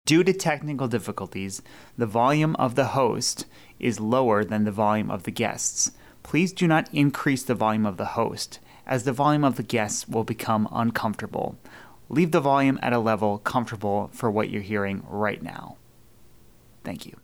Due to technical difficulties, the volume of the host is lower than the volume of the guests. Please do not increase the volume of the host, as the volume of the guests will become uncomfortable. Leave the volume at a level comfortable for what you're hearing right now. Thank you.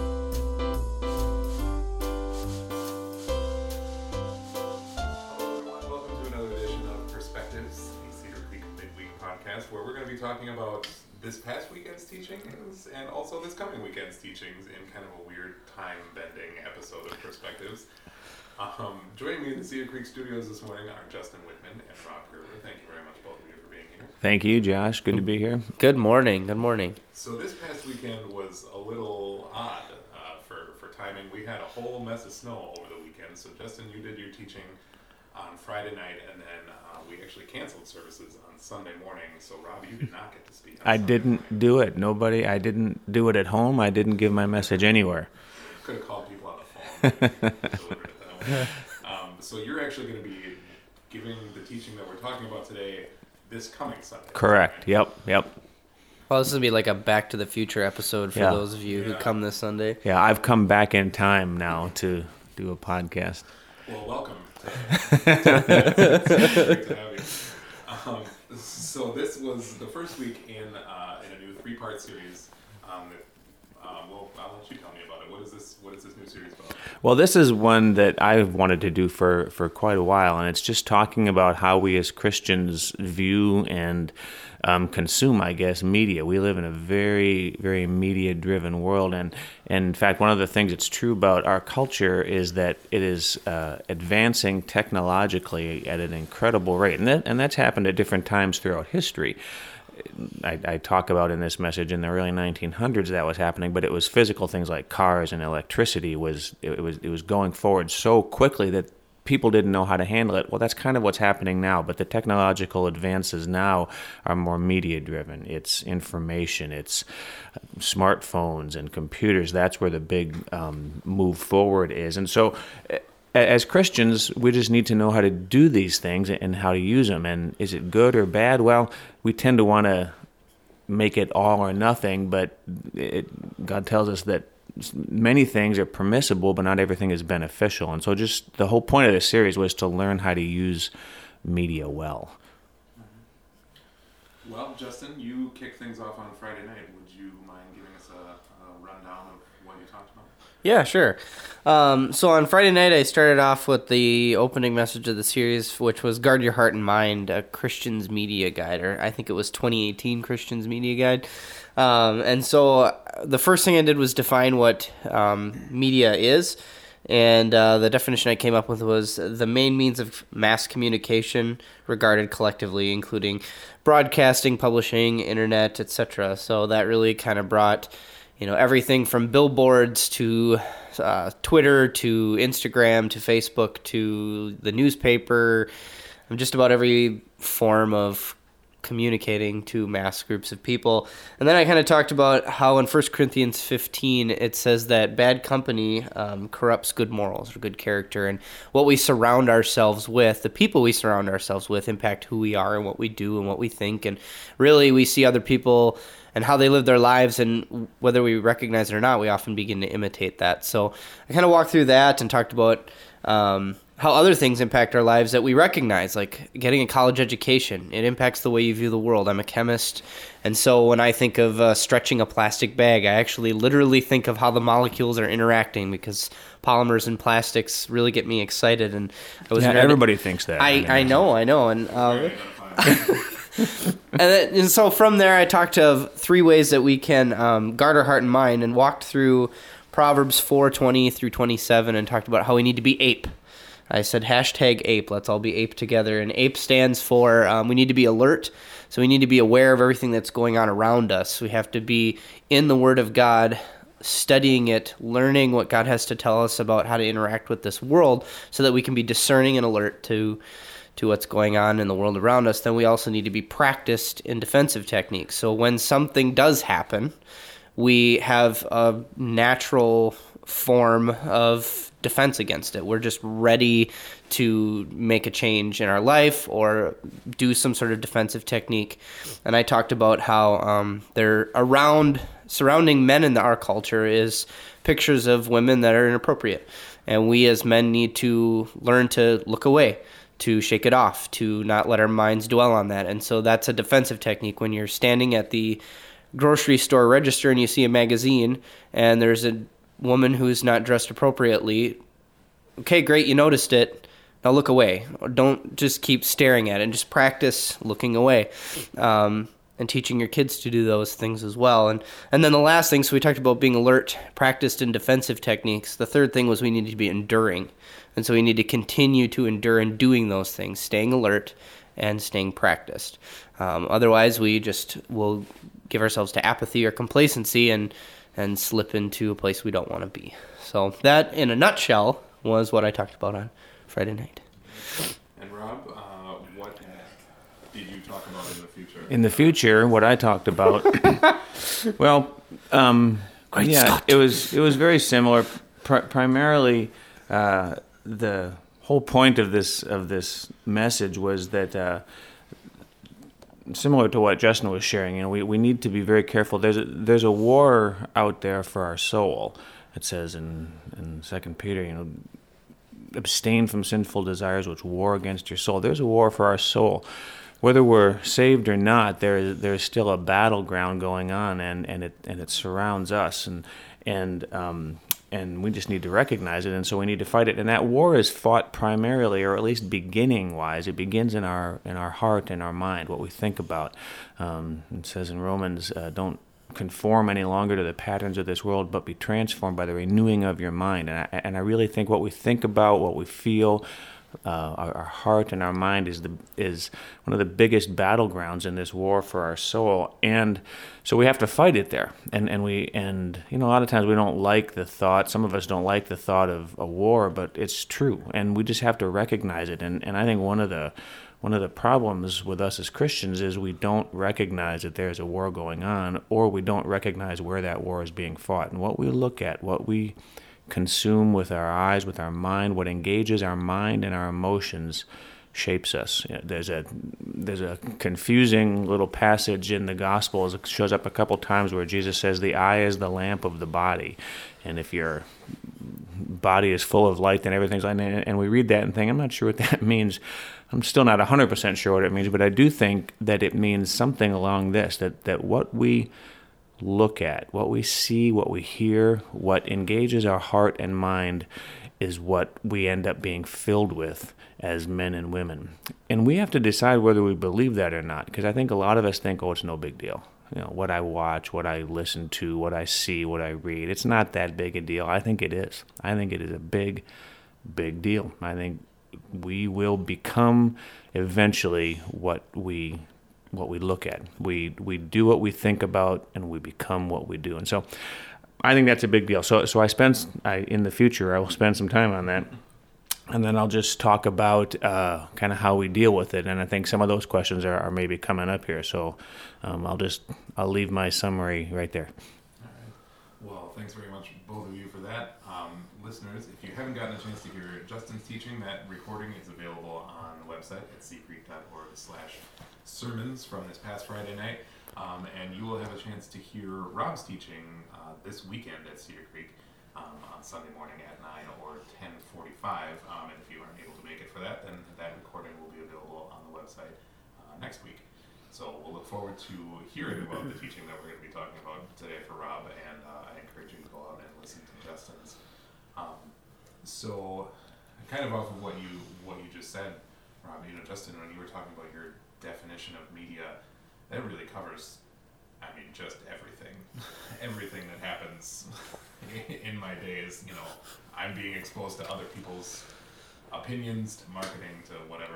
Welcome to another edition of Perspectives, the Cedar Creek Midweek podcast, where we're going to be talking about this past weekend's teachings and also this coming weekend's teachings in kind of a weird time-bending episode of Perspectives. Joining me in the Cedar Creek studios this morning are Justin Whitman and Rob Gerber. Thank you very much, both of you, for being here. Thank you, Josh. Good to be here. Good morning. Good morning. So this past weekend was a little odd for timing. We had a whole mess of snow over the weekend. So Justin, you did your teaching on Friday night, and then we actually canceled services on Sunday morning. So Rob, you did not get to speak. I didn't do it. I didn't do it at home. I didn't give my message anywhere. Could have called people on the phone. Delivered it that way. So you're actually going to be giving the teaching that we're talking about today this coming Sunday. Correct. Yep. Well, this will be like a Back to the Future episode for those of you who come this Sunday. Yeah, I've come back in time now to do a podcast. Well, welcome. It's great to have you. So this was the first week in a new 3-part series. Well, I'll let you tell me about it. What is this new series about? Well, this is one that I've wanted to do for quite a while, and it's just talking about how we as Christians view and consume, I guess, media. We live in a very, very media-driven world, and in fact, one of the things that's true about our culture is that it is advancing technologically at an incredible rate, and that's happened at different times throughout history. I talk about in this message in the early 1900s that was happening, but it was physical things like cars and electricity. It was going forward so quickly that people didn't know how to handle it. Well, that's kind of what's happening now, but the technological advances now are more media-driven. It's information, it's smartphones and computers. That's where the big move forward is. And so as Christians, we just need to know how to do these things and how to use them. And is it good or bad? Well, we tend to want to make it all or nothing, but God tells us that many things are permissible, but not everything is beneficial. And so just the whole point of this series was to learn how to use media well. Well, Justin, you kicked things off on Friday night. Would you mind giving us a rundown of what you talked about? Yeah, sure. So on Friday night, I started off with the opening message of the series, which was Guard Your Heart and Mind, a Christian's Media Guide, or I think it was 2018 Christian's Media Guide. And so the first thing I did was define what media is, and the definition I came up with was the main means of mass communication regarded collectively, including broadcasting, publishing, internet, etc. So that really kind of brought everything from billboards to Twitter to Instagram to Facebook to the newspaper, just about every form of communicating to mass groups of people. And then I kind of talked about how in 1 Corinthians 15 it says that bad company corrupts good morals or good character, and what we surround ourselves with, the people we surround ourselves with, impact who we are and what we do and what we think. And really we see other people and how they live their lives, and whether we recognize it or not, we often begin to imitate that. So I kind of walked through that and talked about how other things impact our lives that we recognize, like getting a college education. It impacts the way you view the world. I'm a chemist, and so when I think of stretching a plastic bag, I actually literally think of how the molecules are interacting, because polymers and plastics really get me excited. And everybody thinks that. I know, and and so from there, I talked of 3 ways that we can guard our heart and mind, and walked through Proverbs 4:20 through 27, and talked about how we need to be ape. I said #ape. Let's all be ape together. And ape stands for we need to be alert. So we need to be aware of everything that's going on around us. We have to be in the Word of God, studying it, learning what God has to tell us about how to interact with this world, so that we can be discerning and alert to what's going on in the world around us. Then we also need to be practiced in defensive techniques. So when something does happen, we have a natural form of defense against it. We're just ready to make a change in our life or do some sort of defensive technique. And I talked about how surrounding men in our culture is pictures of women that are inappropriate. And we as men need to learn to look away, to shake it off, to not let our minds dwell on that. And so that's a defensive technique. When you're standing at the grocery store register and you see a magazine and there's a woman who's not dressed appropriately, okay, great, you noticed it. Now look away. Don't just keep staring at it, and just practice looking away. And teaching your kids to do those things as well. And then the last thing, so we talked about being alert, practiced in defensive techniques. The third thing was we need to be enduring. And so we need to continue to endure in doing those things, staying alert and staying practiced. Otherwise, we just will give ourselves to apathy or complacency and slip into a place we don't want to be. So that, in a nutshell, was what I talked about on Friday night. And Rob, what did you talk about in the future? In the future, what I talked about, well, Scott. it was very similar. Primarily, the whole point of this message was that, similar to what Justin was sharing, we need to be very careful. There's a war out there for our soul. It says in 2 Peter, abstain from sinful desires which war against your soul. There's a war for our soul. Whether we're saved or not, there's still a battleground going on, and it surrounds us, and we just need to recognize it, and so we need to fight it. And that war is fought primarily, or at least beginning-wise, it begins in our heart and our mind, what we think about. It says in Romans, don't conform any longer to the patterns of this world, but be transformed by the renewing of your mind. And I really think what we think about, what we feel, our heart and our mind is one of the biggest battlegrounds in this war for our soul, and so we have to fight it there. And a lot of times we don't like the thought. Some of us don't like the thought of a war, but it's true, and we just have to recognize it. And I think one of the problems with us as Christians is we don't recognize that there's a war going on, or we don't recognize where that war is being fought. And what we look at, what we consume with our eyes, with our mind, what engages our mind and our emotions shapes us. There's a confusing little passage in the Gospels. It shows up a couple times where Jesus says the eye is the lamp of the body, and if your body is full of light, then everything's light. And we read that and think, I'm not sure what that means. I'm still not 100% sure what it means, but I do think that it means something along this, that what we look at, what we see, what we hear, what engages our heart and mind is what we end up being filled with as men and women. And we have to decide whether we believe that or not, because I think a lot of us think, it's no big deal. What I watch, what I listen to, what I see, what I read, it's not that big a deal. I think it is. I think it is a big, big deal. I think we will become eventually what we look at. We do what we think about, and we become what we do. And so I think that's a big deal. So in the future, I will spend some time on that. And then I'll just talk about kind of how we deal with it. And I think some of those questions are maybe coming up here. So I'll leave my summary right there. All right. Well, thanks very much, both of you, for that. Listeners, if you haven't gotten a chance to hear Justin's teaching, that recording is available on the website at seacreek.org/sermons from this past Friday night. And you will have a chance to hear Rob's teaching this weekend at Cedar Creek on Sunday morning at 9 or 10:45. And if you aren't able to make it for that, then that recording will be available on the website next week. So we'll look forward to hearing about the teaching that we're going to be talking about today for Rob, and I encourage you to go out and listen to Justin's. So kind of off of what you just said, Rob, Justin, when you were talking about your definition of media, that really covers, just everything. Everything that happens in my days. I'm being exposed to other people's opinions, to marketing, to whatever.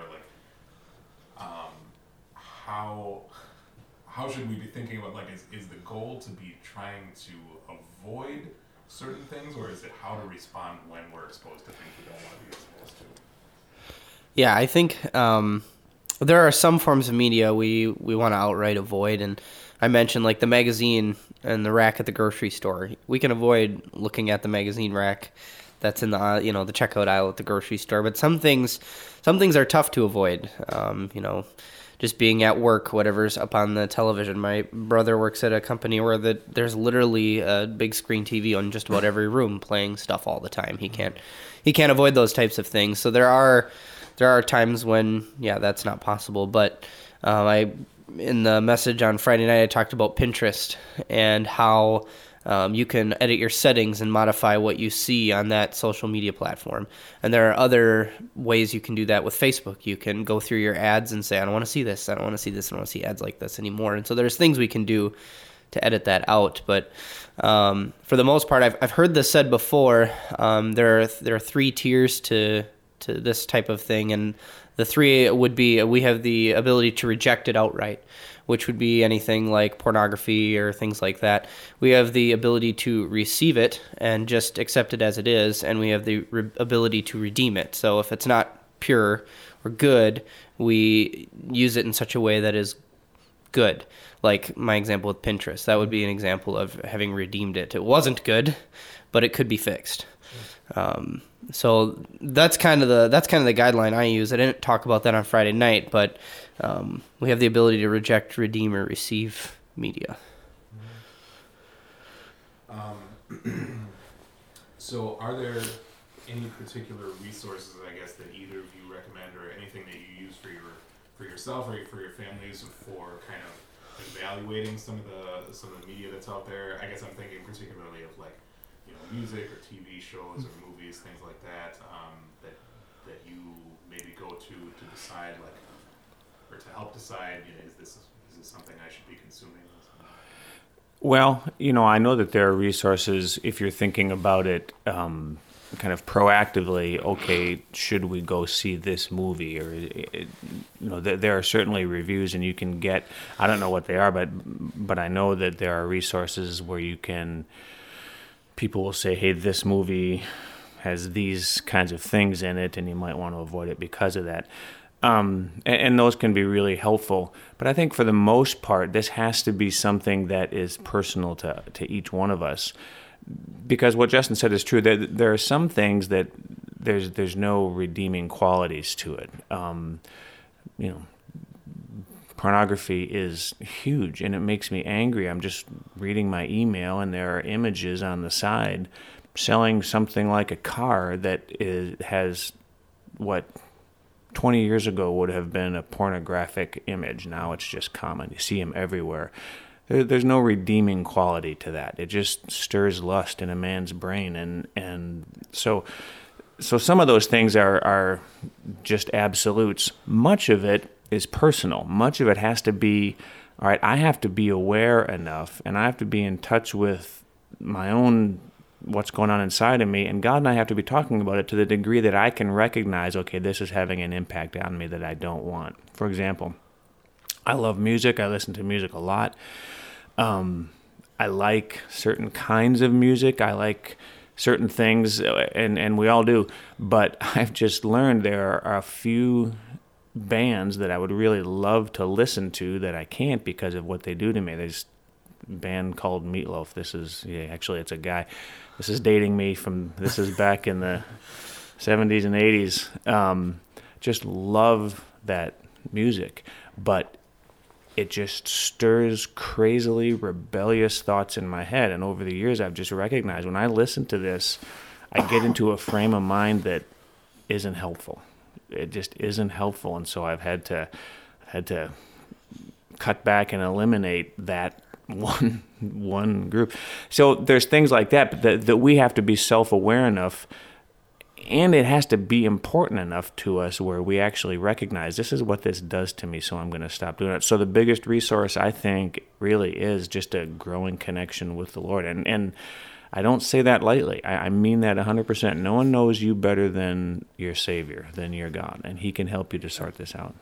How should we be thinking about, is the goal to be trying to avoid certain things, or is it how to respond when we're exposed to things we don't want to be exposed to? Yeah, I think there are some forms of media we want to outright avoid, and I mentioned like the magazine and the rack at the grocery store. We can avoid looking at the magazine rack that's in the the checkout aisle at the grocery store. But some things are tough to avoid. Just being at work, whatever's up on the television. My brother works at a company where there's literally a big screen TV on just about every room playing stuff all the time. He can't avoid those types of things. So there are times when that's not possible. But in the message on Friday night I talked about Pinterest and how you can edit your settings and modify what you see on that social media platform. And there are other ways you can do that with Facebook. You can go through your ads and say, I don't want to see this. I don't want to see this. I don't want to see ads like this anymore. And so there's things we can do to edit that out. But for the most part, I've heard this said before. There are 3 tiers to this type of thing. And the 3 would be, we have the ability to reject it outright, which would be anything like pornography or things like that. We have the ability to receive it and just accept it as it is, and we have the ability to redeem it. So if it's not pure or good, we use it in such a way that is good. Like my example with Pinterest, that would be an example of having redeemed it. It wasn't good, but it could be fixed. So that's kind of the guideline I use. I didn't talk about that on Friday night, but we have the ability to reject, redeem, or receive media. So are there any particular resources, I guess, that either of you recommend, or anything that you use for yourself or for your families for kind of evaluating some of the media that's out there? I guess I'm thinking particularly of like, music or TV shows or movies, things like that, that you maybe go to decide, like, or to help decide, is this something I should be consuming? Well, I know that there are resources if you're thinking about it kind of proactively. Okay, should we go see this movie? Or there are certainly reviews, and you can get. I don't know what they are, but I know that there are resources where you can. People will say, hey, this movie has these kinds of things in it, and you might want to avoid it because of that. And those can be really helpful. But I think for the most part, this has to be something that is personal to each one of us. Because what Justin said is true. There are some things that there's no redeeming qualities to it. Pornography is huge, and it makes me angry. I'm just reading my email, and there are images on the side selling something like a car that has what 20 years ago would have been a pornographic image. Now it's just common. You see them everywhere. There's no redeeming quality to that. It just stirs lust in a man's brain, and so some of those things are just absolutes. Much of it is personal. Much of it has to be, all right, I have to be aware enough, and I have to be in touch with my own, what's going on inside of me, and God and I have to be talking about it to the degree that I can recognize, okay, this is having an impact on me that I don't want. For example, I love music. I listen to music a lot. I like certain kinds of music. I like certain things, and we all do, but I've just learned there are a few bands that I would really love to listen to that I can't because of what they do to me. There's a band called Meatloaf. Actually it's a guy. This is dating me this is back in the 70s and 80s. Just love that music, but it just stirs crazily rebellious thoughts in my head. And over the years, I've just recognized when I listen to this, I get into a frame of mind that isn't helpful. It just isn't helpful, and so I've had to cut back and eliminate that one group. So there's things like that, but that we have to be self-aware enough, and it has to be important enough to us where we actually recognize this is what this does to me, so I'm going to stop doing it. So the biggest resource, I think, really is just a growing connection with the Lord, and I don't say that lightly. I mean that 100%. No one knows you better than your Savior, than your God, and He can help you to sort this out.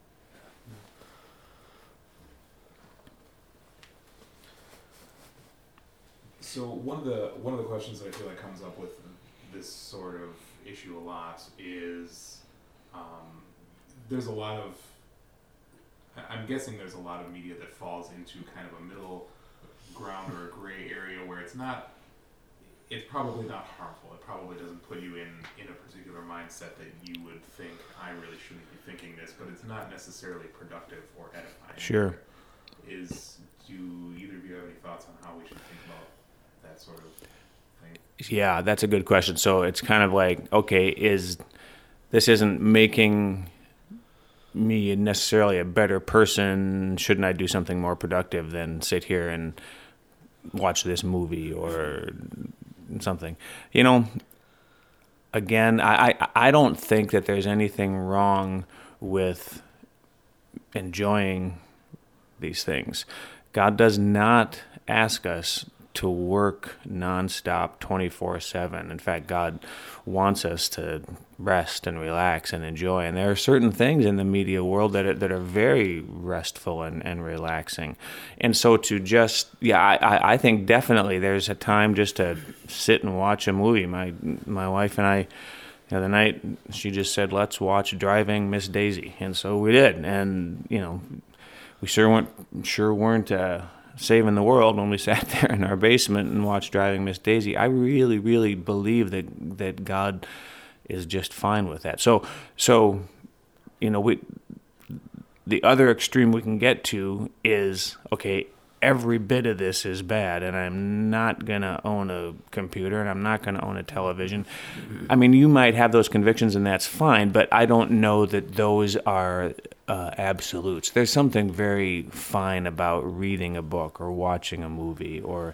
So one of the questions that I feel like comes up with this sort of issue a lot is there's a lot of I'm guessing there's a lot of media that falls into kind of a middle ground or a gray area where it's probably not harmful. It probably doesn't put you in a particular mindset that you would think, I really shouldn't be thinking this, but it's not necessarily productive or edifying. Sure. Do either of you have any thoughts on how we should think about that sort of thing? Yeah, that's a good question. So it's kind of like, okay, this isn't making me necessarily a better person? Shouldn't I do something more productive than sit here and watch this movie or something? Again, I don't think that there's anything wrong with enjoying these things. God does not ask us to work nonstop 24/7. In fact, God wants us to rest and relax and enjoy. And there are certain things in the media world that are very restful and relaxing. And so to just, I think definitely there's a time just to sit and watch a movie. My wife and I, the other night, she just said, let's watch Driving Miss Daisy. And so we did. And, we sure weren't saving the world when we sat there in our basement and watched Driving Miss Daisy. I really, really believe that God is just fine with that. So the other extreme we can get to is, okay, every bit of this is bad, and I'm not going to own a computer, and I'm not going to own a television. I mean, you might have those convictions, and that's fine, but I don't know that those are absolutes. There's something very fine about reading a book or watching a movie or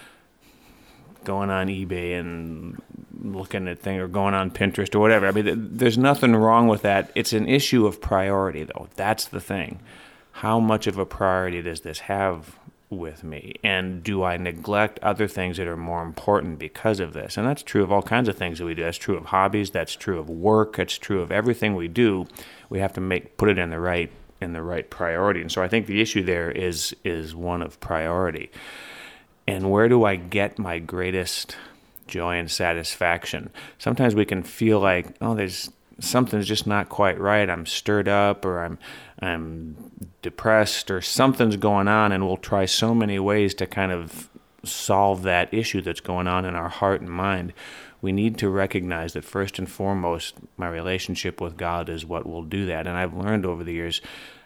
going on eBay and looking at things or going on Pinterest or whatever. I mean, there's nothing wrong with that. It's an issue of priority, though. That's the thing. How much of a priority does this have with me? And do I neglect other things that are more important because of this? And that's true of all kinds of things that we do. That's true of hobbies. That's true of work. That's true of everything we do. We have to put it in the right priority. And so I think the issue there is one of priority. And where do I get my greatest joy and satisfaction? Sometimes we can feel like, there's something's just not quite right. I'm stirred up, or I'm depressed, or something's going on, and we'll try so many ways to kind of solve that issue that's going on in our heart and mind. We need to recognize that first and foremost, my relationship with God is what will do that. And I've learned over the years,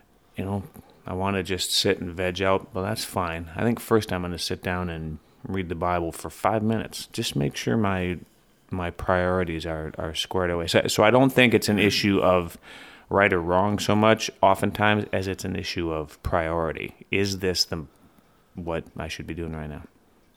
I want to just sit and veg out. Well, that's fine. I think first I'm going to sit down and read the Bible for 5 minutes. Just make sure my priorities are squared away. So I don't think it's an issue of right or wrong so much, oftentimes, as it's an issue of priority. Is this what I should be doing right now?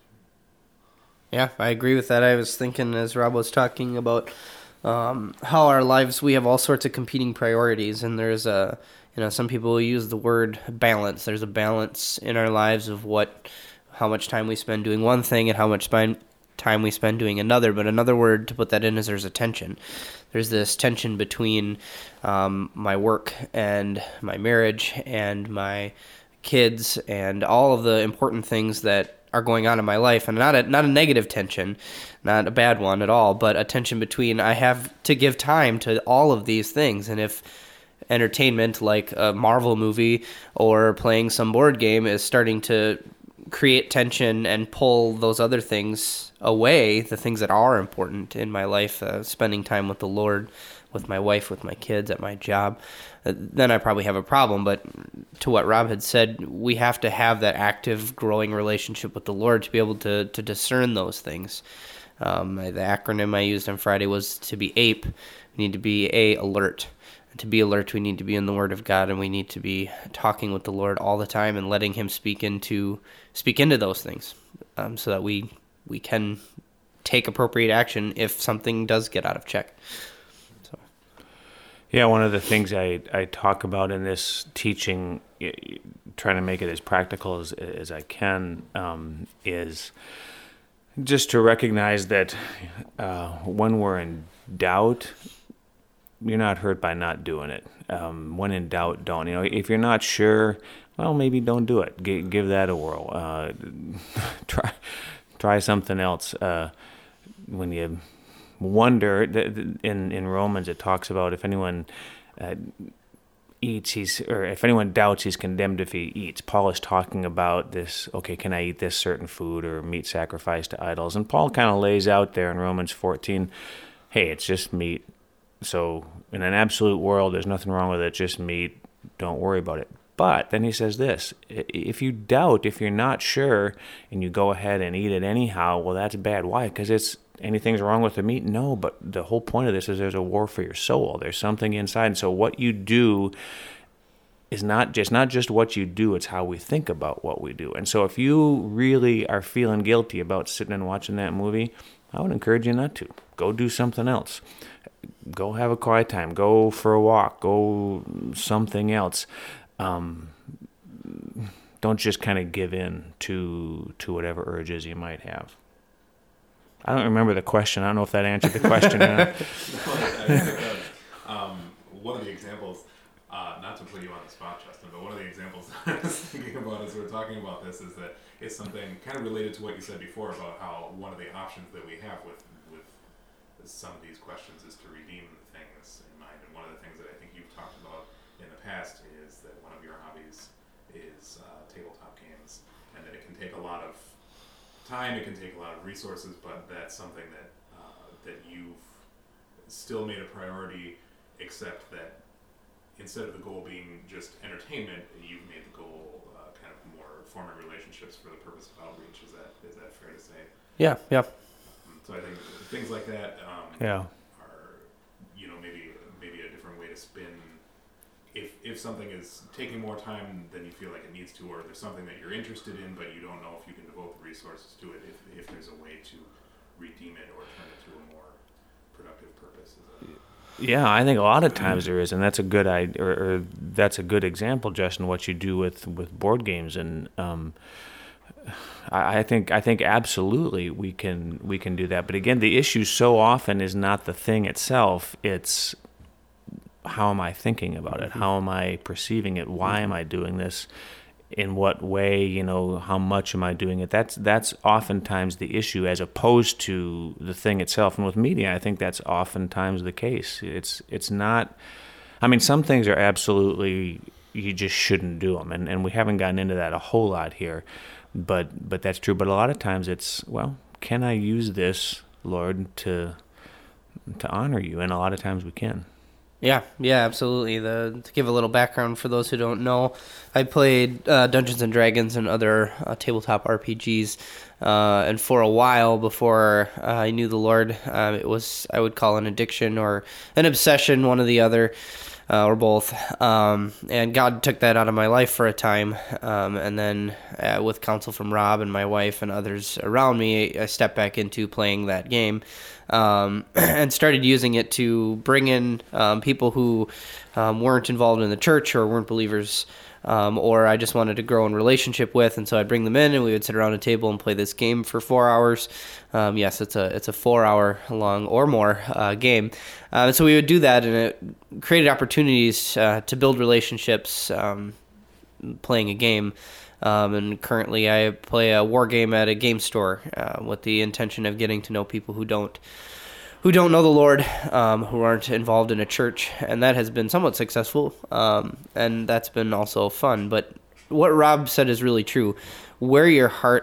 Yeah, I agree with that. I was thinking as Rob was talking about how our lives, we have all sorts of competing priorities, and there's some people use the word balance. There's a balance in our lives of how much time we spend doing one thing and how much time we spend doing another. But another word to put that in is there's a tension. There's this tension between my work and my marriage and my kids and all of the important things that are going on in my life, and not a negative tension, not a bad one at all, but a tension between I have to give time to all of these things. And if entertainment like a Marvel movie or playing some board game is starting to create tension and pull those other things away, the things that are important in my life, spending time with the Lord, with my wife, with my kids, at my job, then I probably have a problem. But to what Rob had said, we have to have that active, growing relationship with the Lord to be able to discern those things. The acronym I used on Friday was to be APE. We need to be alert. To be alert, we need to be in the Word of God, and we need to be talking with the Lord all the time and letting Him speak into those things, so that we can take appropriate action if something does get out of check. So, yeah, one of the things I talk about in this teaching, trying to make it as practical as I can, is just to recognize that when we're in doubt, you're not hurt by not doing it. When in doubt, don't. If you're not sure, well, maybe don't do it. Give that a whirl. Try something else. When you wonder, in Romans it talks about if anyone eats, or if anyone doubts, he's condemned if he eats. Paul is talking about this, okay, can I eat this certain food or meat sacrificed to idols? And Paul kind of lays out there in Romans 14, hey, it's just meat. So in an absolute world, there's nothing wrong with it, just meat. Don't worry about it. But then he says this, if you doubt, if you're not sure, and you go ahead and eat it anyhow, well, that's bad. Why? Because anything's wrong with the meat? No, but the whole point of this is there's a war for your soul. There's something inside. And so what you do is not just what you do, it's how we think about what we do. And so if you really are feeling guilty about sitting and watching that movie, I would encourage you not to. Go do something else. Go have a quiet time. Go for a walk. Go something else. Don't just kind of give in to whatever urges you might have. I don't remember the question. I don't know if that answered the question. One of the examples, not to put you on the spot, Justin, but one of the examples I was thinking about as we're talking about this is that it's something kind of related to what you said before about how one of the options that we have with some of these questions is to redeem things in mind. And one of the things that I think you've talked about in the past is that one of your hobbies is tabletop games, and that it can take a lot of time, it can take a lot of resources, but that's something that you've still made a priority, except that instead of the goal being just entertainment, you've made the goal kind of more forming relationships for the purpose of outreach. Is that fair to say? Yeah. So I think things like that Yeah. are, maybe a different way to spin. If something is taking more time than you feel like it needs to, or there's something that you're interested in but you don't know if you can devote the resources to it, if there's a way to redeem it or turn it to a more productive purpose. Yeah, I think a lot of times there is, and that's a good idea, or that's a good example, Justin, what you do with board games. And I think absolutely we can do that. But again, the issue so often is not the thing itself; it's how am I thinking about it? How am I perceiving it? Why am I doing this? In what way? How much am I doing it? That's oftentimes the issue, as opposed to the thing itself. And with media, I think that's oftentimes the case. It's not. I mean, some things are absolutely you just shouldn't do them, and we haven't gotten into that a whole lot here. But that's true. But a lot of times it's, well, can I use this, Lord, to honor you? And a lot of times we can. Yeah, absolutely. To give a little background for those who don't know, I played Dungeons and Dragons and other tabletop RPGs, and for a while before I knew the Lord, it was, I would call, an addiction or an obsession, one or the other, or both. And God took that out of my life for a time, and then with counsel from Rob and my wife and others around me, I stepped back into playing that game. And started using it to bring in people who weren't involved in the church or weren't believers, or I just wanted to grow in relationship with, and so I'd bring them in and we would sit around a table and play this game for 4 hours. Yes, it's a 4 hour long or more game. So we would do that, and it created opportunities to build relationships playing a game. And currently I play a war game at a game store with the intention of getting to know people who don't know the Lord, who aren't involved in a church, and that has been somewhat successful, and that's been also fun. But what Rob said is really true. Where your heart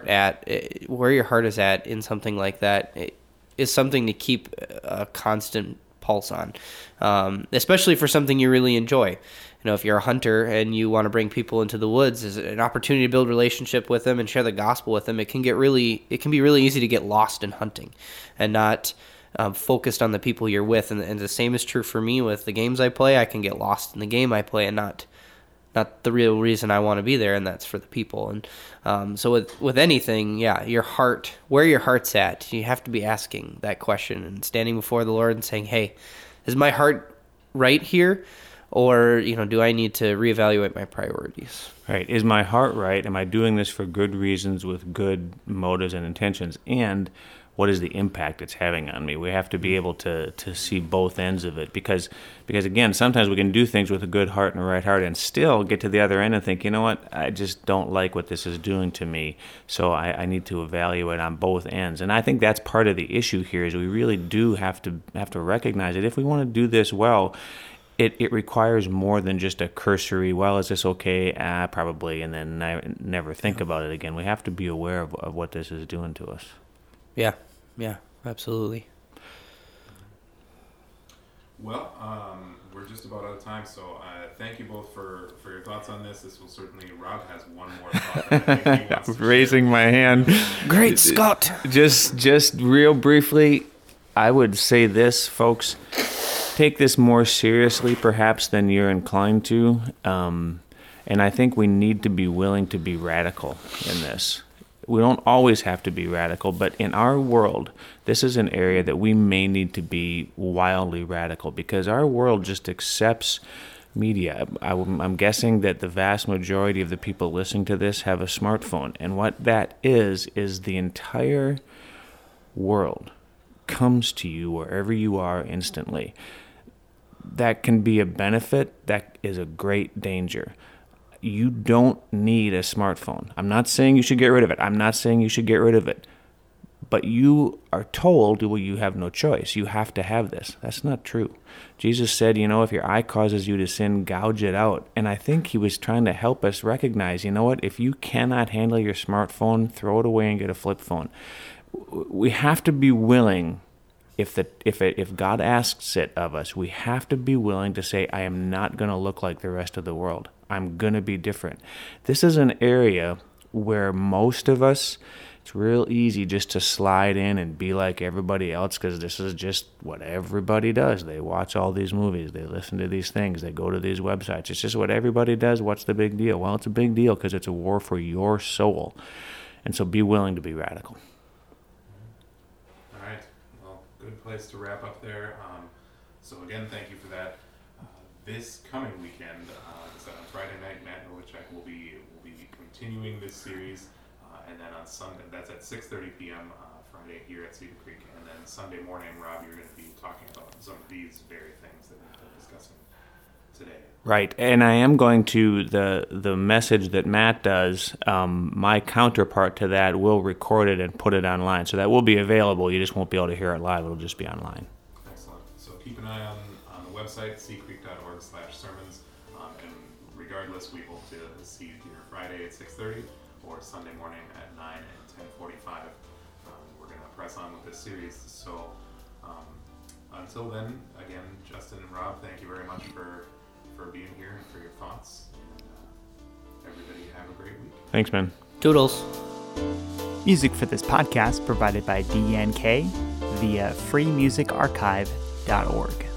is at in something like that is something to keep a constant pulse on, especially for something you really enjoy. If you're a hunter and you want to bring people into the woods as an opportunity to build relationship with them and share the gospel with them, it can be really easy to get lost in hunting and not focused on the people you're with. And the same is true for me with the games I play. I can get lost in the game I play and not the real reason I want to be there, and that's for the people. And so with anything, your heart, where your heart's at, you have to be asking that question and standing before the Lord and saying, hey, is my heart right here? Or, do I need to reevaluate my priorities? Right. Is my heart right? Am I doing this for good reasons with good motives and intentions? And what is the impact it's having on me? We have to be able to see both ends of it, because again, sometimes we can do things with a good heart and a right heart and still get to the other end and think, you know what, I just don't like what this is doing to me, so I need to evaluate on both ends. And I think that's part of the issue here, is we really do have to recognize that if we want to do this well, it requires more than just a cursory, well, is this okay? Probably, and then never think about it again. We have to be aware of what this is doing to us. Yeah, absolutely. Well, we're just about out of time, so thank you both for your thoughts on this. This will certainly, Rob has one more thought that I think he wants to Raising my hand. Great Scott! Just real briefly, I would say this, folks. Take this more seriously, perhaps, than you're inclined to. And I think we need to be willing to be radical in this. We don't always have to be radical, but in our world, this is an area that we may need to be wildly radical because our world just accepts media. I'm guessing that the vast majority of the people listening to this have a smartphone. And what that is the entire world comes to you wherever you are instantly. That can be a benefit. That is a great danger. You don't need a smartphone. I'm not saying you should get rid of it. But you are told, well, you have no choice. You have to have this. That's not true. Jesus said, if your eye causes you to sin, gouge it out. And I think he was trying to help us recognize, if you cannot handle your smartphone, throw it away and get a flip phone. We have to be willing. If God asks it of us, we have to be willing to say, I am not going to look like the rest of the world. I'm going to be different. This is an area where most of us, it's real easy just to slide in and be like everybody else because this is just what everybody does. They watch all these movies. They listen to these things. They go to these websites. It's just what everybody does. What's the big deal? Well, it's a big deal because it's a war for your soul. And so be willing to be radical. Good place to wrap up there. So again, thank you for that. This coming weekend, so on Friday night, Matt Nowicek will be continuing this series, and then on Sunday, that's at 6:30 p.m. Friday here at Cedar Creek, and then Sunday morning, Rob, you're going to be talking about some of these very things that we've been discussing today. Right, and I am going to, the message that Matt does, my counterpart to that will record it and put it online. So that will be available. You just won't be able to hear it live. It'll just be online. Excellent. So keep an eye on the website, seacreek.org/sermons. And regardless, we hope to see you here Friday at 6:30 or Sunday morning at 9 and 10:45. We're going to press on with this series. So until then, again, Justin and Rob, thank you very much for being here and for your thoughts. And everybody have a great week. Thanks, man. Toodles. Music for this podcast provided by DNK via freemusicarchive.org.